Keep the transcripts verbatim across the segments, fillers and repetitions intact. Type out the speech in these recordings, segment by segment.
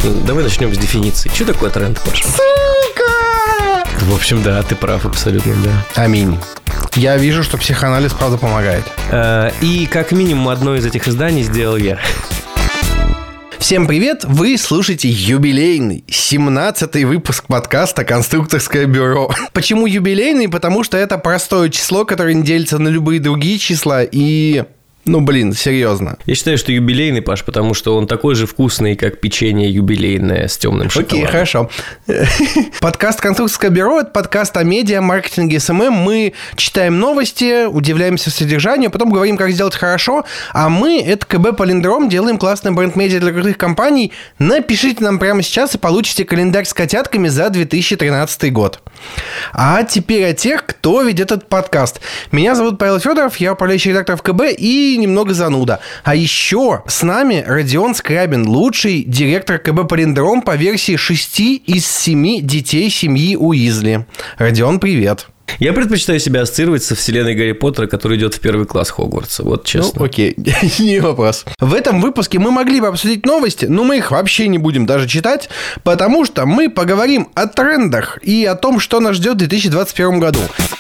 Давай начнем с дефиниции. Что такое тренд, Паша? Сука! В общем, да, ты прав абсолютно, да. Аминь. Я вижу, что психоанализ, правда, помогает. И как минимум одно из этих изданий сделал я. Всем привет! Вы слушаете юбилейный семнадцатый выпуск подкаста «Конструкторское бюро». Почему юбилейный? Потому что это простое число, которое не делится на любые другие числа и... Ну, блин, серьезно. Я считаю, что юбилейный, Паш, потому что он такой же вкусный, как печенье юбилейное с темным шоколадом. Окей, хорошо. Подкаст «Конструкторское бюро» – это подкаст о медиа, маркетинге, эс эм эм. Мы читаем новости, удивляемся содержанию, потом говорим, как сделать хорошо. А мы, это КБ Полиндром, делаем классный бренд-медиа для крутых компаний. Напишите нам прямо сейчас и получите календарь с котятками за две тысячи тринадцатый год. А теперь о тех, кто ведет этот подкаст. Меня зовут Павел Федоров, я управляющий редактор в КБ и немного зануда. А еще с нами Родион Скрябин, лучший директор КБ Полиндром по версии шести из семи детей семьи Уизли. Родион, привет. Я предпочитаю себя ассоциировать со вселенной Гарри Поттера, который идет в первый класс Хогвартса. Вот честно. Ну, окей, не вопрос. В этом выпуске мы могли бы обсудить новости, но мы их вообще не будем даже читать, потому что мы поговорим о трендах и о том, что нас ждет в две тысячи двадцать первом году.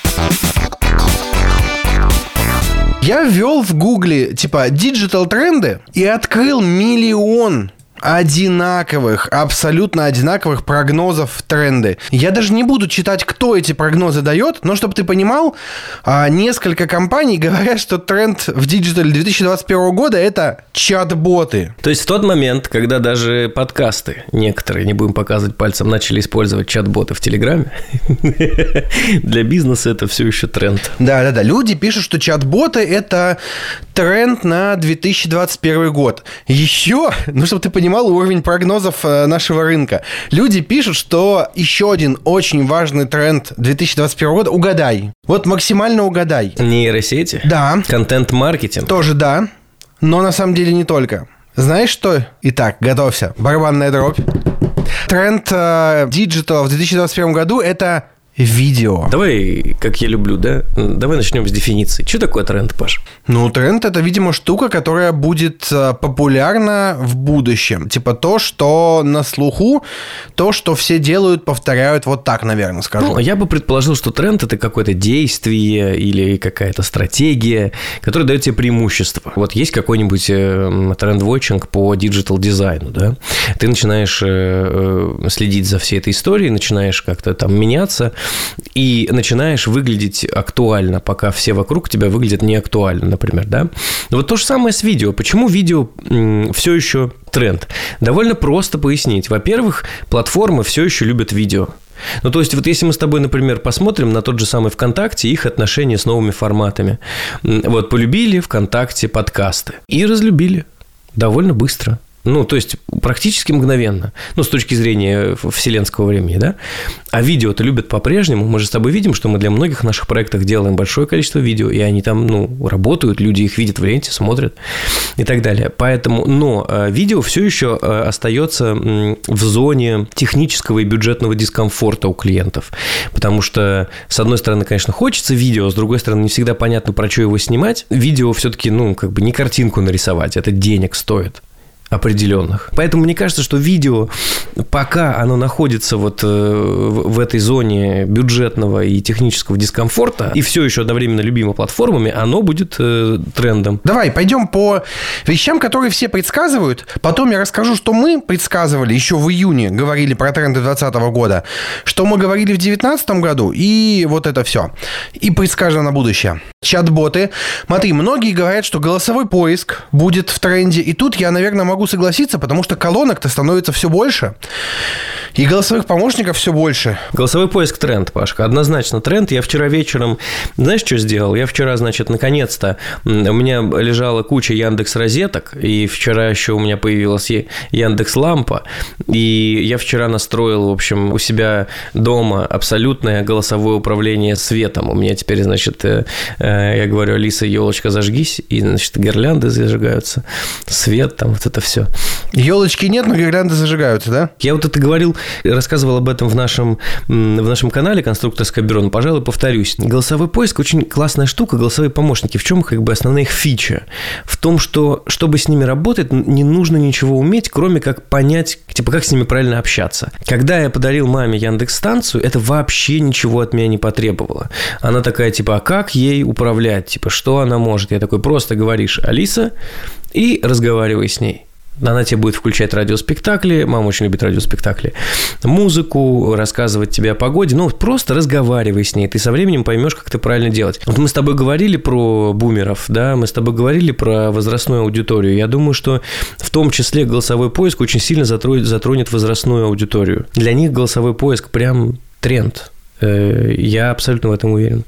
Я ввел в Гугле, типа, диджитал-тренды и открыл миллион одинаковых, абсолютно одинаковых прогнозов в тренды. Я даже не буду читать, кто эти прогнозы дает, но чтобы ты понимал, несколько компаний говорят, что тренд в диджитале две тысячи двадцать первого года – это чат-боты. То есть в тот момент, когда даже подкасты, некоторые, не будем показывать пальцем, начали использовать чат-боты в Телеграме, для бизнеса это все еще тренд. Да-да-да, люди пишут, что чат-боты – это тренд на две тысячи двадцать первый год. Еще, ну, чтобы ты понимал, уровень прогнозов нашего рынка. Люди пишут, что еще один очень важный тренд две тысячи двадцать первого года – угадай. Вот максимально угадай. Нейросети? Да. Контент-маркетинг? Тоже да, но на самом деле не только. Знаешь что? Итак, готовься. Барабанная дробь. Тренд диджитала в две тысячи двадцать первом году – это... видео. Давай, как я люблю, да? Давай начнем с дефиниции. Что такое тренд, Паш? Ну, тренд – это, видимо, штука, которая будет популярна в будущем. Типа то, что на слуху, то, что все делают, повторяют. Вот так, наверное, скажу. Ну, я бы предположил, что тренд – это какое-то действие или какая-то стратегия, которая дает тебе преимущество. Вот есть какой-нибудь тренд-вотчинг по диджитал-дизайну, да? Ты начинаешь следить за всей этой историей, начинаешь как-то там меняться, и начинаешь выглядеть актуально, пока все вокруг тебя выглядят неактуально, например, да? Но вот то же самое с видео. Почему видео м, все еще тренд? Довольно просто пояснить. Во-первых, платформы все еще любят видео. Ну, то есть, вот если мы с тобой, например, посмотрим на тот же самый ВКонтакте, их отношения с новыми форматами. Вот, полюбили ВКонтакте подкасты и разлюбили довольно быстро. Ну, то есть, практически мгновенно. Ну, с точки зрения вселенского времени, да? А видео-то любят по-прежнему. Мы же с тобой видим, что мы для многих наших проектов делаем большое количество видео, и они там, ну, работают, люди их видят в ленте, смотрят и так далее. Поэтому, но видео все еще остается в зоне технического и бюджетного дискомфорта у клиентов. Потому что, с одной стороны, конечно, хочется видео, с другой стороны, не всегда понятно, про что его снимать. Видео все-таки, ну, как бы не картинку нарисовать, это денег стоит. Определенных. Поэтому мне кажется, что видео, пока оно находится вот в этой зоне бюджетного и технического дискомфорта и все еще одновременно любимо платформами, оно будет трендом. Давай, пойдем по вещам, которые все предсказывают. Потом я расскажу, что мы предсказывали еще в июне, говорили про тренды двадцатого года, что мы говорили в девятнадцатом году, и вот это все. И предскажем на будущее. Чат-боты. Смотри, многие говорят, что голосовой поиск будет в тренде, и тут я, наверное, могу согласиться, потому что колонок-то становится все больше, и голосовых помощников все больше. Голосовой поиск тренд, Пашка, однозначно тренд. Я вчера вечером, знаешь, что сделал? Я вчера, значит, наконец-то, у меня лежала куча Яндекс.Розеток, и вчера еще у меня появилась Яндекс.Лампа, и я вчера настроил, в общем, у себя дома абсолютное голосовое управление светом. У меня теперь, значит, я говорю: Алиса, елочка, зажгись, и, значит, гирлянды зажигаются, свет, там вот это все. Елочки нет, но гирлянды зажигаются, да? Я вот это говорил рассказывал об этом в нашем, в нашем канале «Конструкторское бюро», но, пожалуй, повторюсь. Голосовой поиск – очень классная штука, голосовые помощники. В чем как бы основная их фича? В том, что, чтобы с ними работать, не нужно ничего уметь, кроме как понять, типа, как с ними правильно общаться. Когда я подарил маме Яндекс.Станцию, это вообще ничего от меня не потребовало. Она такая, типа, а как ей управлять? Типа, что она может? Я такой, просто говоришь «Алиса» и разговаривай с ней. Она тебе будет включать радиоспектакли, мама очень любит радиоспектакли, музыку, рассказывать тебе о погоде, ну, просто разговаривай с ней, ты со временем поймешь, как это правильно делать. Вот мы с тобой говорили про бумеров, да, мы с тобой говорили про возрастную аудиторию, я думаю, что в том числе голосовой поиск очень сильно затронет, затронет возрастную аудиторию. Для них голосовой поиск прям тренд, я абсолютно в этом уверен.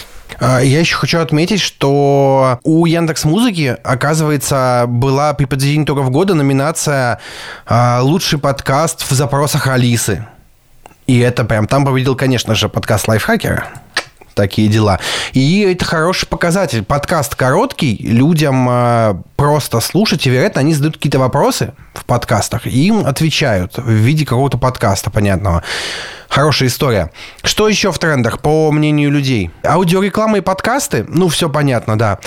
Я еще хочу отметить, что у Яндекс.Музыки, оказывается, была при подведении итогов года номинация «Лучший подкаст в запросах Алисы». И это прям там победил, конечно же, подкаст Лайфхакера. Такие дела. И это хороший показатель. Подкаст короткий, людям просто слушать, и, вероятно, они задают какие-то вопросы в подкастах, и им отвечают в виде какого-то подкаста понятного. Хорошая история. Что еще в трендах, по мнению людей? Аудиореклама и подкасты? Ну, все понятно, да.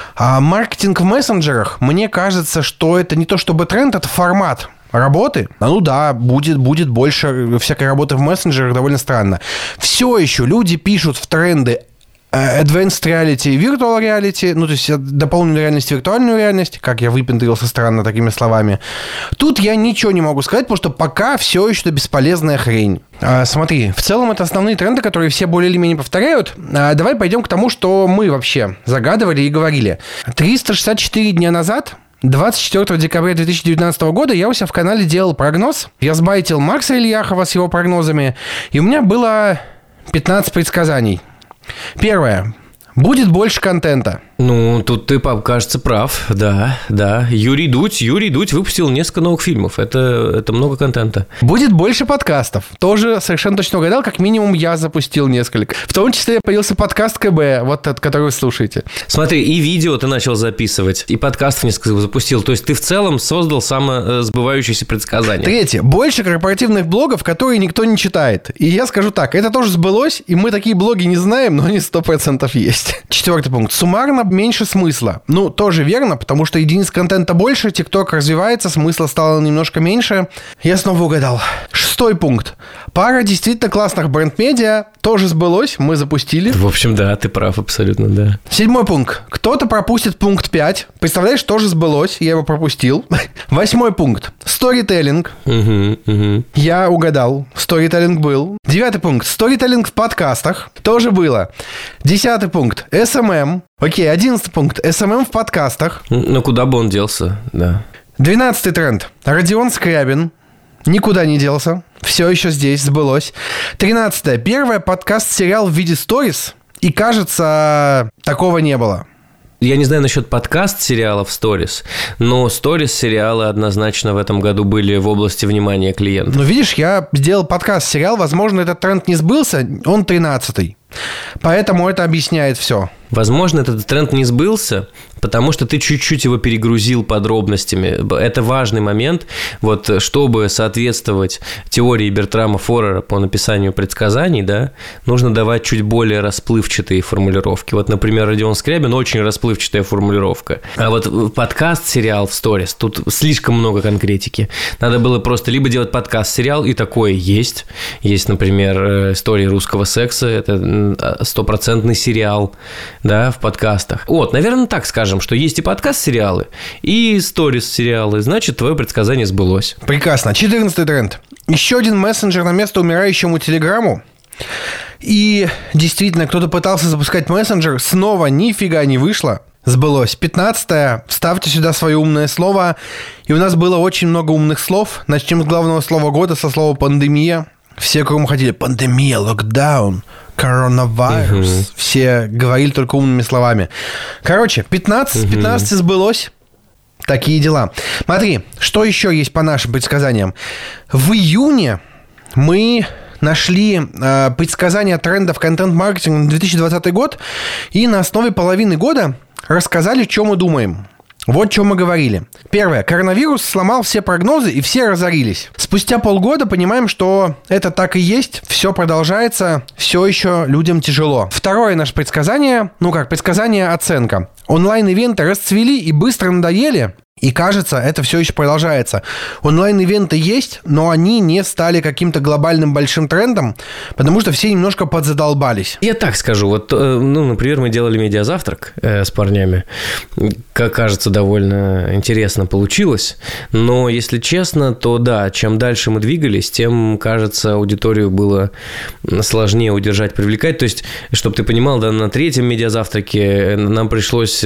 А маркетинг в мессенджерах? Мне кажется, что это не то чтобы тренд, это формат работы. Ну да, будет, будет больше всякой работы в мессенджерах, довольно странно. Все еще люди пишут в тренды Advanced Reality и Virtual Reality, ну, то есть дополненную реальность и виртуальную реальность, как я выпендрился странно такими словами. Тут я ничего не могу сказать, потому что пока все еще это бесполезная хрень. А, смотри, в целом это основные тренды, которые все более или менее повторяют. А, давай пойдем к тому, что мы вообще загадывали и говорили. триста шестьдесят четыре дня назад, двадцать четвёртого декабря две тысячи девятнадцатого года, я у себя в канале делал прогноз. Я сбайтил Макса Ильяхова с его прогнозами, и у меня было пятнадцать предсказаний. Первое. Будет больше контента. Ну, тут ты, пап, кажется, прав. Да, да. Юрий Дудь, Юрий Дудь выпустил несколько новых фильмов. Это, это много контента. Будет больше подкастов. Тоже совершенно точно угадал. Как минимум, я запустил несколько. В том числе появился подкаст КБ, вот этот, который вы слушаете. Смотри, и видео ты начал записывать, и подкастов несколько запустил. То есть ты в целом создал самосбывающееся предсказание. Третье. Больше корпоративных блогов, которые никто не читает. И я скажу так, это тоже сбылось, и мы такие блоги не знаем, но они сто процентов есть. Четвертый пункт. Суммарно меньше смысла. Ну, тоже верно, потому что единиц контента больше, ТикТок развивается, смысла стало немножко меньше. Я снова угадал. Шестой пункт. Пара действительно классных бренд-медиа тоже сбылось, мы запустили. В общем, да, ты прав абсолютно, да. Седьмой пункт. Кто-то пропустит пункт пять. Представляешь, тоже сбылось, я его пропустил. Восьмой пункт. Сторителлинг. Угу, угу. Я угадал. Сторителлинг был. Девятый пункт. Сторителлинг в подкастах. Тоже было. Десятый пункт. эс эм эм. Окей, одиннадцатый пункт. эс эм эм в подкастах. Ну, куда бы он делся, да. Двенадцатый тренд. Родион Скрябин. Никуда не делся. Все еще здесь, сбылось. Тринадцатое. Первый подкаст-сериал в виде сторис. И, кажется, такого не было. Я не знаю насчет подкаст-сериалов сторис, но сторис-сериалы однозначно в этом году были в области внимания клиентов. Ну, видишь, я сделал подкаст-сериал. Возможно, этот тренд не сбылся. Он тринадцатый. Поэтому это объясняет все. Возможно, этот тренд не сбылся, потому что ты чуть-чуть его перегрузил подробностями. Это важный момент. Вот, чтобы соответствовать теории Бертрама Форера по написанию предсказаний, да, нужно давать чуть более расплывчатые формулировки. Вот, например, Родион Скрябин — очень расплывчатая формулировка. А вот подкаст-сериал в сторис, тут слишком много конкретики. Надо было просто либо делать подкаст-сериал, и такое есть. Есть, например, «Истории русского секса». Это стопроцентный сериал, да, в подкастах. Вот, наверное, так скажем, что есть и подкаст-сериалы, и сторис-сериалы. Значит, твое предсказание сбылось. Прекрасно. четырнадцатый тренд. Еще один мессенджер на место умирающему Телеграму. И действительно, кто-то пытался запускать мессенджер, снова нифига не вышло. Сбылось. пятнадцатое. Вставьте сюда свое умное слово. И у нас было очень много умных слов. Начнем с главного слова года, со слова «пандемия». Все кругом ходили: пандемия, локдаун, коронавирус. Угу. Все говорили только умными словами. Короче, пятнадцать, угу. пятнадцать сбылось. Такие дела. Смотри, что еще есть по нашим предсказаниям. В июне мы нашли э, предсказания трендов контент-маркетинга на две тысячи двадцатый год и на основе половины года рассказали, что мы думаем. Вот что мы говорили. Первое. Коронавирус сломал все прогнозы, и все разорились. Спустя полгода понимаем, что это так и есть. Все продолжается. Все еще людям тяжело. Второе наше предсказание. Ну как, предсказание, оценка. Онлайн-ивенты расцвели и быстро надоели. И кажется, это все еще продолжается. Онлайн-ивенты есть, но они не стали каким-то глобальным большим трендом, потому что все немножко подзадолбались. Я так скажу. Вот, ну, например, мы делали медиазавтрак э, с парнями. Как кажется, довольно интересно получилось. Но, если честно, то да, чем дальше мы двигались, тем, кажется, аудиторию было сложнее удержать, привлекать. То есть, чтобы ты понимал, да, на третьем медиазавтраке нам пришлось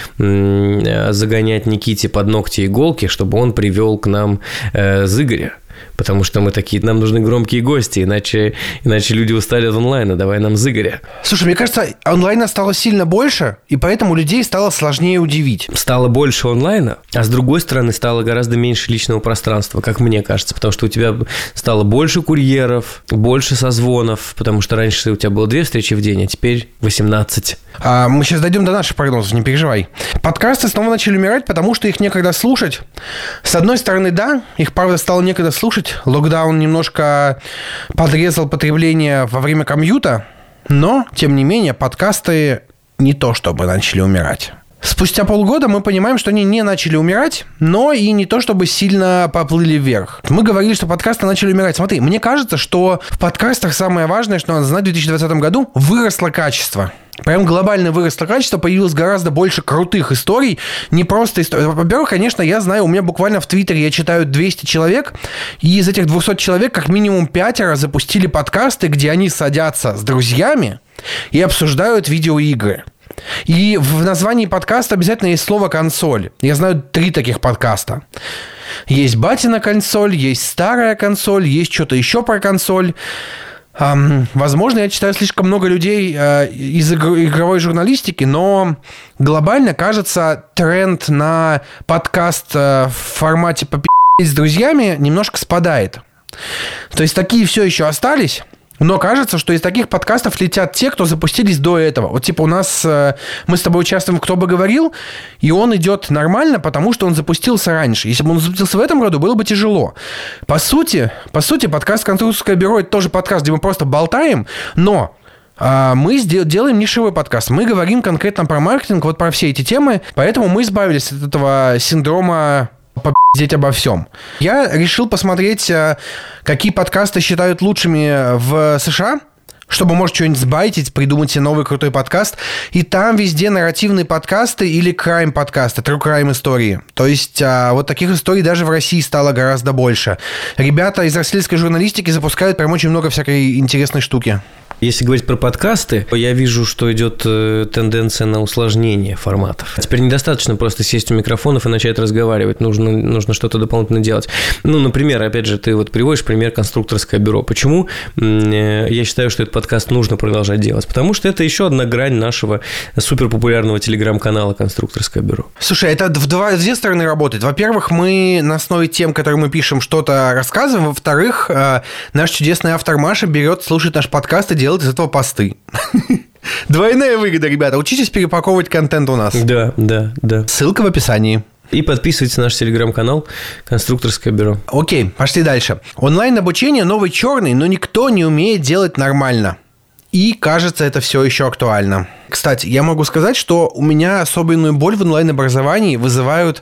э, загонять Никите под ногти иголки, чтобы он привел к нам э, Зыгоря. Потому что мы такие, нам нужны громкие гости, иначе, иначе люди устали от онлайна, давай нам Зыгоря. Слушай, мне кажется, онлайна стало сильно больше, и поэтому людей стало сложнее удивить. Стало больше онлайна, а с другой стороны стало гораздо меньше личного пространства, как мне кажется, потому что у тебя стало больше курьеров, больше созвонов, потому что раньше у тебя было две встречи в день, а теперь восемнадцать. А мы сейчас дойдем до наших прогнозов, не переживай. Подкасты снова начали умирать, потому что их некогда слушать. С одной стороны, да, их, правда, стало некогда слушать. Локдаун немножко подрезал потребление во время комьюта, но, тем не менее, подкасты не то чтобы начали умирать. Спустя полгода мы понимаем, что они не начали умирать, но и не то чтобы сильно поплыли вверх. Мы говорили, что подкасты начали умирать. Смотри, мне кажется, что в подкастах самое важное, что надо знать в две тысячи двадцатом году, выросло качество. Прям глобально выросло качество, появилось гораздо больше крутых историй, не просто историй. Во-первых, конечно, я знаю, у меня буквально в Твиттере я читаю двести человек, и из этих двухсот человек как минимум пятеро запустили подкасты, где они садятся с друзьями и обсуждают видеоигры. И в названии подкаста обязательно есть слово «консоль». Я знаю три таких подкаста. Есть «Батина консоль», есть «Старая консоль», есть что-то еще про консоль. Um, возможно, я читаю слишком много людей uh, из игр- игровой журналистики, но глобально, кажется, тренд на подкаст uh, в формате «попи***ть с друзьями» немножко спадает. То есть такие все еще остались, но кажется, что из таких подкастов летят те, кто запустились до этого. Вот типа у нас, мы с тобой участвуем в «Кто бы говорил», и он идет нормально, потому что он запустился раньше. Если бы он запустился в этом году, было бы тяжело. По сути, по сути, подкаст «Конструкторское бюро» — это тоже подкаст, где мы просто болтаем, но а мы делаем нишевой подкаст. Мы говорим конкретно про маркетинг, вот про все эти темы, поэтому мы избавились от этого синдрома попиздеть обо всем. Я решил посмотреть, какие подкасты считают лучшими в США, чтобы, может, что-нибудь сбайтить, придумать себе новый крутой подкаст. И там везде нарративные подкасты или крайм-подкасты, true crime истории. То есть вот таких историй даже в России стало гораздо больше. Ребята из российской журналистики запускают прям очень много всякой интересной штуки. Если говорить про подкасты, я вижу, что идет тенденция на усложнение форматов. Теперь недостаточно просто сесть у микрофонов и начать разговаривать. Нужно, нужно что-то дополнительно делать. Ну, например, опять же, ты вот приводишь пример «Конструкторское бюро». Почему я считаю, что этот подкаст нужно продолжать делать? Потому что это еще одна грань нашего суперпопулярного телеграм-канала «Конструкторское бюро». Слушай, это в два, две стороны работает. Во-первых, мы на основе тем, которые мы пишем, что-то рассказываем. Во-вторых, наш чудесный автор Маша берет, слушает наш подкаст и делать из этого посты. Двойная выгода, ребята. Учитесь перепаковывать контент у нас. Да, да, да. Ссылка в описании. И подписывайтесь на наш телеграм-канал «Конструкторское бюро». Окей, пошли дальше. Онлайн-обучение новый черный, но никто не умеет делать нормально. И, кажется, это все еще актуально. Кстати, я могу сказать, что у меня особенную боль в онлайн-образовании вызывают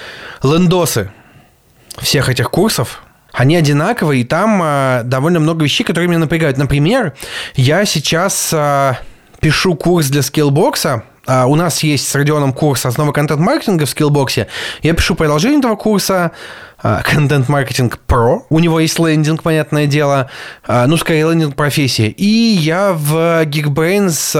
лендосы всех этих курсов. Они одинаковые, и там а, довольно много вещей, которые меня напрягают. Например, я сейчас а, пишу курс для Skillbox. А, у нас есть с Родионом курс «Основы контент-маркетинга» в Skillbox. Я пишу продолжение этого курса «Контент-маркетинг Про». У него есть лендинг, понятное дело. А, ну, скорее, лендинг профессии. И я в Geekbrains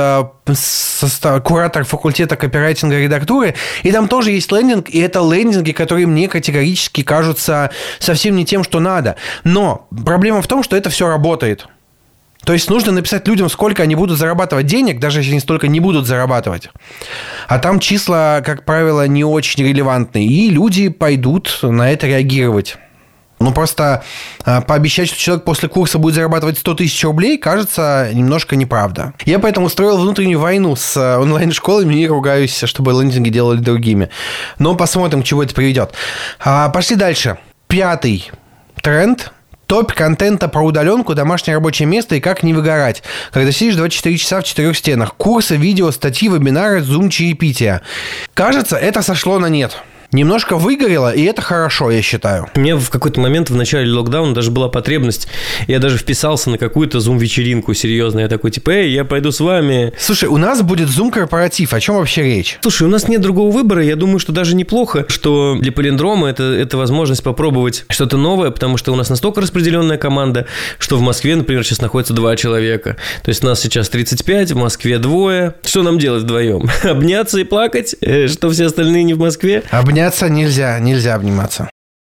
а, куратор факультета копирайтинга и редактуры. И там тоже есть лендинг. И это лендинги, которые мне категорически кажутся совсем не тем, что надо. Но проблема в том, что это все работает. То есть нужно написать людям, сколько они будут зарабатывать денег, даже если они столько не будут зарабатывать. А там числа, как правило, не очень релевантные. И люди пойдут на это реагировать. Ну, просто пообещать, что человек после курса будет зарабатывать сто тысяч рублей, кажется немножко неправда. Я поэтому устроил внутреннюю войну с онлайн-школами и ругаюсь, чтобы лендинги делали другими. Но посмотрим, к чему это приведет. Пошли дальше. Пятый тренд. Топ контента про удаленку, домашнее рабочее место и как не выгорать, когда сидишь двадцать четыре часа в четырех стенах. Курсы, видео, статьи, вебинары, Zoom, чаепития. Кажется, это сошло на нет. Немножко выгорело, и это хорошо, я считаю. У меня в какой-то момент в начале локдауна даже была потребность. Я даже вписался на какую-то зум-вечеринку серьезную. Я такой, типа, эй, я пойду с вами. Слушай, у нас будет зум-корпоратив. О чем вообще речь? Слушай, у нас нет другого выбора. Я думаю, что даже неплохо, что для Полиндрома это, это возможность попробовать что-то новое, потому что у нас настолько распределенная команда, что в Москве, например, сейчас находится два человека. То есть нас сейчас тридцать пять, в Москве двое. Что нам делать вдвоем? Обняться и плакать? Что все остальные не в Москве? Обняться нельзя, нельзя обниматься.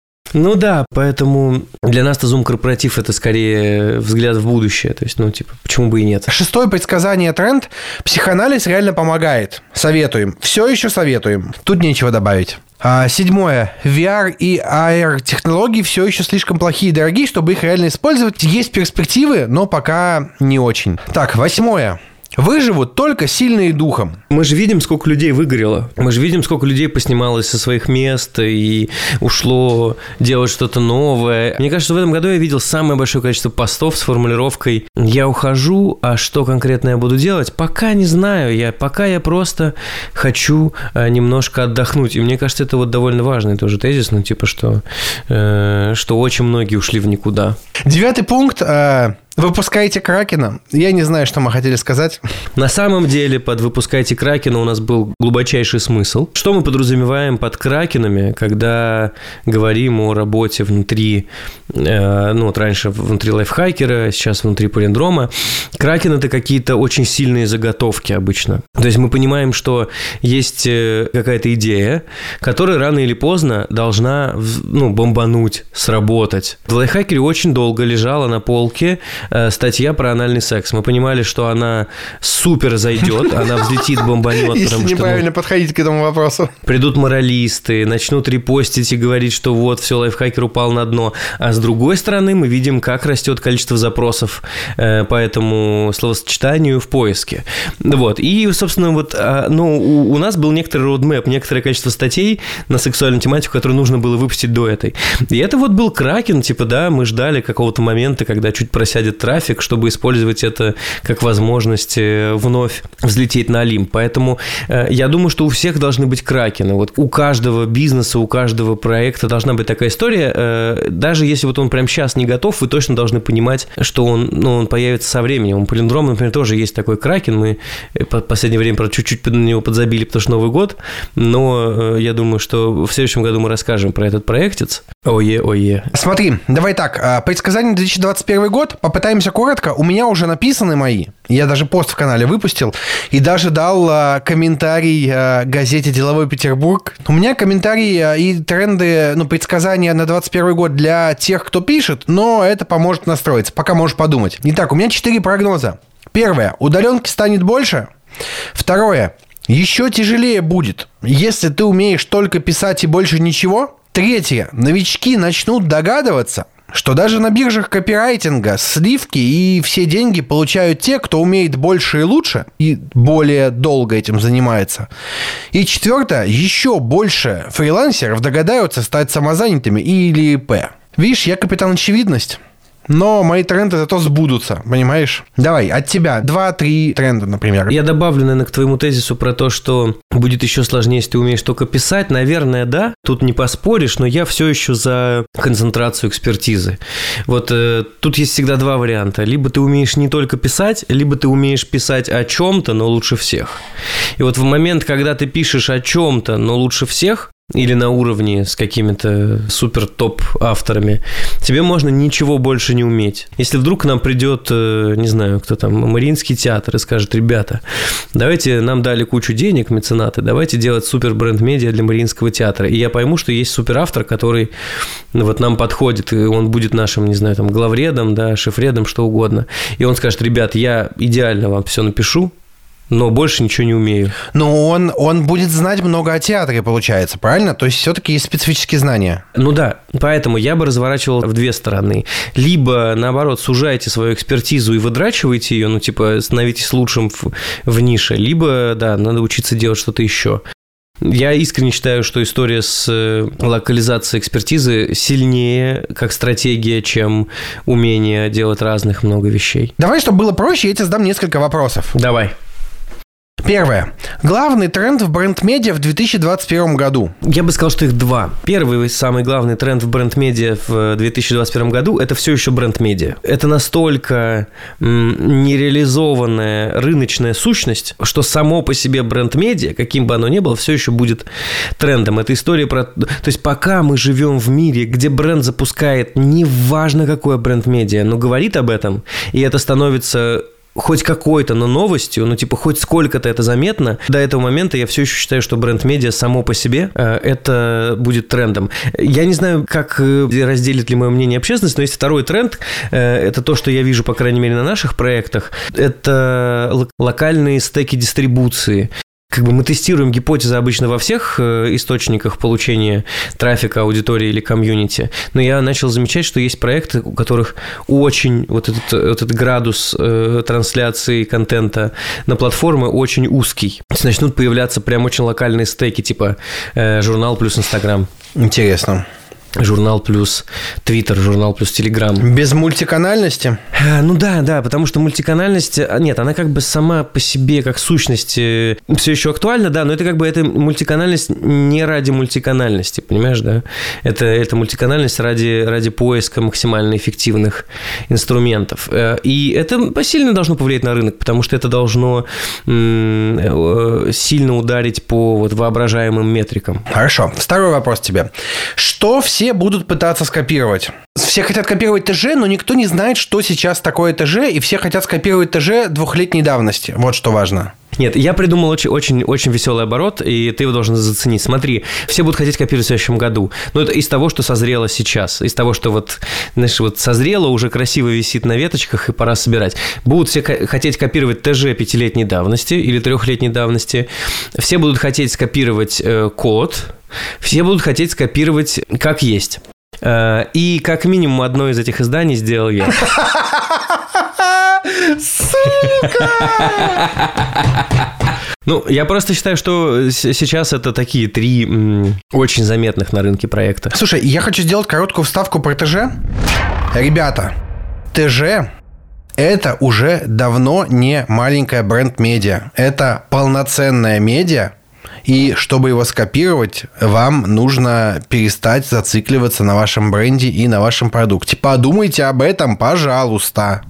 Ну да, поэтому для нас-то Zoom-корпоратив – это скорее взгляд в будущее. То есть, ну, типа, почему бы и нет. Шестое предсказание тренд. Психоанализ реально помогает. Советуем. Все еще советуем. Тут нечего добавить. А, седьмое. ви ар и эй ар-технологии все еще слишком плохие и дорогие, чтобы их реально использовать. Есть перспективы, но пока не очень. Так, восьмое. Выживут только сильные духом. Мы же видим, сколько людей выгорело. Мы же видим, сколько людей поснималось со своих мест и ушло делать что-то новое. Мне кажется, в этом году я видел самое большое количество постов с формулировкой «Я ухожу, а что конкретно я буду делать? Пока не знаю. Я, пока я просто хочу немножко отдохнуть». И мне кажется, это вот довольно важный тоже тезис, ну типа, что, э, что очень многие ушли в никуда. Девятый пункт. Э... Выпускайте Кракена. Я не знаю, что мы хотели сказать. На самом деле, под «Выпускайте Кракена» у нас был глубочайший смысл. Что мы подразумеваем под Кракенами, когда говорим о работе внутри, э, ну, вот раньше внутри Лайфхакера, сейчас внутри Полиндрома. Кракен – это какие-то очень сильные заготовки обычно. То есть мы понимаем, что есть какая-то идея, которая рано или поздно должна, ну, бомбануть, сработать. В Лайфхакере очень долго лежала на полке статья про анальный секс. Мы понимали, что она супер зайдет, она взлетит, бомбанет. Если неправильно ну, подходить к этому вопросу. Придут моралисты, начнут репостить и говорить, что вот, все, Лайфхакер упал на дно. А с другой стороны, мы видим, как растет количество запросов э, по этому словосочетанию в поиске. Вот. И, собственно, вот, э, ну, у, у нас был некоторый роудмэп, некоторое количество статей на сексуальную тематику, которые нужно было выпустить до этой. И это вот был Кракен, типа, да, мы ждали какого-то момента, когда чуть просядет трафик, чтобы использовать это как возможность вновь взлететь на Олимп. Поэтому э, я думаю, что у всех должны быть кракены. Вот у каждого бизнеса, у каждого проекта должна быть такая история. Э, даже если вот он прямо сейчас не готов, вы точно должны понимать, что он, ну, он появится со временем. У Полиндрома, например, тоже есть такой кракен. Мы в последнее время, правда, чуть-чуть на него подзабили, потому что Новый год. Но э, я думаю, что в следующем году мы расскажем про этот проектец. Ое, ое. Смотри, давай так. Предсказание две тысячи двадцать первый год. Попытаемся коротко. У меня уже написаны мои. Я даже пост в канале выпустил. И даже дал а, комментарий а, газете «Деловой Петербург». У меня комментарии а, и тренды, ну, предсказания на двадцать первый год для тех, кто пишет. Но это поможет настроиться. Пока можешь подумать. Итак, у меня четыре прогноза. Первое. Удаленки станет больше. Второе. Еще тяжелее будет, если ты умеешь только писать и больше ничего. Третье. Новички начнут догадываться, что даже на биржах копирайтинга сливки и все деньги получают те, кто умеет больше и лучше, и более долго этим занимается. И четвертое. Еще больше фрилансеров догадаются стать самозанятыми или ИП. Видишь, я капитан очевидность. Но мои тренды зато сбудутся, понимаешь? Давай, от тебя два-три тренда, например. Я добавлю, наверное, к твоему тезису про то, что будет еще сложнее, если ты умеешь только писать. Наверное, да, тут не поспоришь, но я все еще за концентрацию экспертизы. Вот э, тут есть всегда два варианта. Либо ты умеешь не только писать, либо ты умеешь писать о чем-то, но лучше всех. И вот в момент, когда ты пишешь о чем-то, но лучше всех, или на уровне с какими-то супер-топ авторами, тебе можно ничего больше не уметь. Если вдруг к нам придет, не знаю, кто там, Мариинский театр и скажет: ребята, давайте, нам дали кучу денег, меценаты, давайте делать супер-бренд-медиа для Мариинского театра. И я пойму, что есть супер-автор, который вот нам подходит, и он будет нашим, не знаю, там, главредом, да, шефредом, что угодно. И он скажет: ребят, я идеально вам все напишу, но больше ничего не умею. Но он, он будет знать много о театре, получается, правильно? То есть все-таки есть специфические знания. Ну да, поэтому я бы разворачивал в две стороны. Либо, наоборот, сужайте свою экспертизу и выдрачивайте ее, ну, типа, становитесь лучшим в, в нише, либо, да, надо учиться делать что-то еще. Я искренне считаю, что история с локализацией экспертизы сильнее как стратегия, чем умение делать разных много вещей. Давай, чтобы было проще, я тебе задам несколько вопросов. Давай. Первое. Главный тренд в бренд-медиа в две тысячи двадцать первом году. Я бы сказал, что их два. Первый, самый главный тренд в бренд-медиа в две тысячи двадцать первом году – это все еще бренд-медиа. Это настолько м, нереализованная рыночная сущность, что само по себе бренд-медиа, каким бы оно ни было, все еще будет трендом. Это история про… То есть, пока мы живем в мире, где бренд запускает, неважно, какое бренд-медиа, но говорит об этом, и это становится… хоть какой-то, но новостью, ну, типа, хоть сколько-то это заметно, до этого момента я все еще считаю, что бренд-медиа само по себе э, это будет трендом. Я не знаю, как разделит ли мое мнение общественность, но есть второй тренд, э, это то, что я вижу, по крайней мере, на наших проектах, это лок- локальные стеки дистрибуции. Как бы мы тестируем гипотезы обычно во всех источниках получения трафика, аудитории или комьюнити, но я начал замечать, что есть проекты, у которых очень вот этот, вот этот градус э, трансляции контента на платформы очень узкий. То есть начнут появляться прям очень локальные стеки, типа э, журнал плюс Инстаграм. Интересно. Журнал плюс Твиттер, журнал плюс Телеграм. Без мультиканальности? Ну да, да, потому что мультиканальность, нет, она как бы сама по себе, как сущность, все еще актуальна, да, но это как бы это мультиканальность не ради мультиканальности, понимаешь, да? Это, это мультиканальность ради, ради поиска максимально эффективных инструментов. И это сильно должно повлиять на рынок, потому что это должно м- сильно ударить по вот воображаемым метрикам. Хорошо. Второй вопрос тебе. Что все Все будут пытаться скопировать. Все хотят копировать ТЖ, но никто не знает, что сейчас такое ТЖ, и все хотят скопировать ТЖ двухлетней давности. Вот что важно. Нет, я придумал очень, очень, очень веселый оборот, и ты его должен заценить. Смотри, все будут хотеть копировать в следующем году. Но это из того, что созрело сейчас. Из того, что вот, знаешь, вот созрело, уже красиво висит на веточках, и пора собирать. Будут все хотеть копировать ТЖ пятилетней давности или трехлетней давности. Все будут хотеть скопировать э, код. Все будут хотеть скопировать как есть. Э, и как минимум одно из этих изданий сделал я. Сука! Ну, я просто считаю, что сейчас это такие три м, очень заметных на рынке проекта. Слушай, я хочу сделать короткую вставку про ТЖ. Ребята, ТЖ – это уже давно не маленькая бренд-медиа. Это полноценная медиа. И чтобы его скопировать, вам нужно перестать зацикливаться на вашем бренде и на вашем продукте. Подумайте об этом, пожалуйста.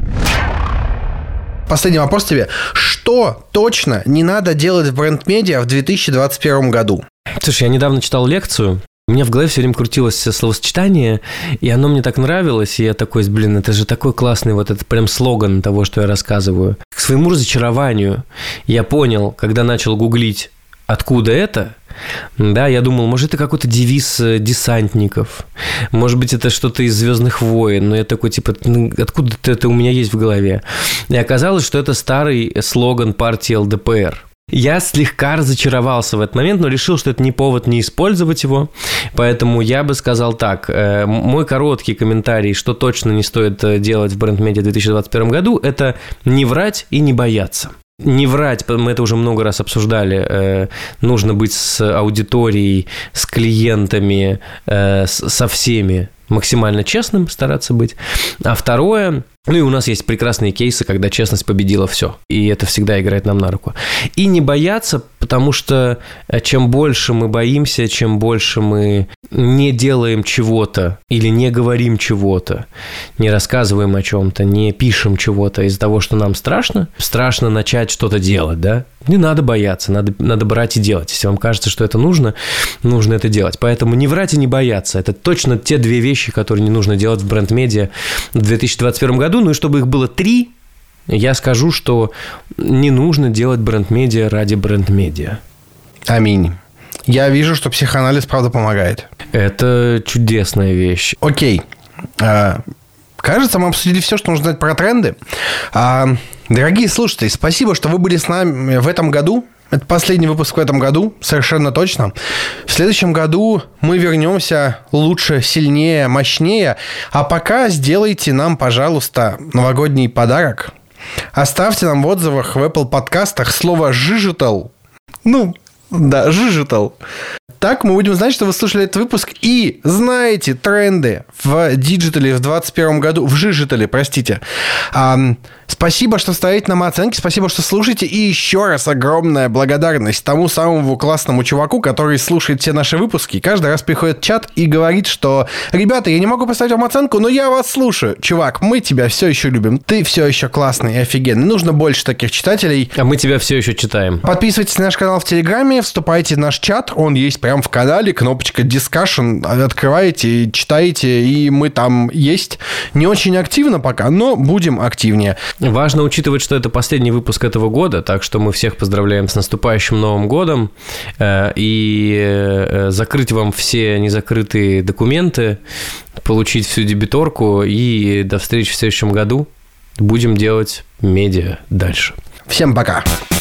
Последний вопрос тебе. Что точно не надо делать в бренд-медиа в две тысячи двадцать первом году? Слушай, я недавно читал лекцию. У меня в голове все время крутилось словосочетание, и оно мне так нравилось, и я такой, блин, это же такой классный вот этот прям слоган того, что я рассказываю. К своему разочарованию я понял, когда начал гуглить, откуда это, да, я думал, может, это какой-то девиз десантников, может быть, это что-то из «Звездных войн», но я такой, типа, ну, откуда это у меня есть в голове? И оказалось, что это старый слоган партии эл дэ пэ эр. Я слегка разочаровался в этот момент, но решил, что это не повод не использовать его, поэтому я бы сказал так, мой короткий комментарий, что точно не стоит делать в бренд-медиа в две тысячи двадцать первом году, это не врать и не бояться. Не врать, мы это уже много раз обсуждали, нужно быть с аудиторией, с клиентами, со всеми максимально честным, стараться быть. А второе, ну и у нас есть прекрасные кейсы, когда честность победила все, и это всегда играет нам на руку. И не бояться, потому что чем больше мы боимся, чем больше мы не делаем чего-то или не говорим чего-то, не рассказываем о чем-то, не пишем чего-то из-за того, что нам страшно, страшно начать что-то делать, да? Не надо бояться, надо, надо брать и делать. Если вам кажется, что это нужно, нужно это делать. Поэтому не врать и не бояться. Это точно те две вещи, которые не нужно делать в бренд-медиа в две тысячи двадцать первом году. Ну и чтобы их было три, я скажу, что не нужно делать бренд-медиа ради бренд-медиа. Аминь. Я вижу, что психоанализ, правда, помогает. Это чудесная вещь. Окей. Кажется, мы обсудили все, что нужно знать про тренды. Дорогие слушатели, спасибо, что вы были с нами в этом году. Это последний выпуск в этом году, совершенно точно. В следующем году мы вернемся лучше, сильнее, мощнее. А пока сделайте нам, пожалуйста, новогодний подарок. Оставьте нам в отзывах в Apple подкастах слово «жижитал». Ну, да, «жижитал». Так мы будем знать, что вы слушали этот выпуск и знаете тренды в диджитале в двадцать первом году, в жижитале, простите. А, спасибо, что ставите нам оценки, спасибо, что слушаете. И еще раз огромная благодарность тому самому классному чуваку, который слушает все наши выпуски. Каждый раз приходит в чат и говорит, что ребята, я не могу поставить вам оценку, но я вас слушаю. Чувак, мы тебя все еще любим. Ты все еще классный и офигенный. Нужно больше таких читателей. А мы тебя все еще читаем. Подписывайтесь на наш канал в Телеграме, вступайте в наш чат. Он есть прямо в канале, кнопочка Discussion, открываете, читаете, и мы там есть. Не очень активно пока, но будем активнее. Важно учитывать, что это последний выпуск этого года, так что мы всех поздравляем с наступающим Новым годом, и закрыть вам все незакрытые документы, получить всю дебиторку, и до встречи в следующем году. Будем делать медиа дальше. Всем пока!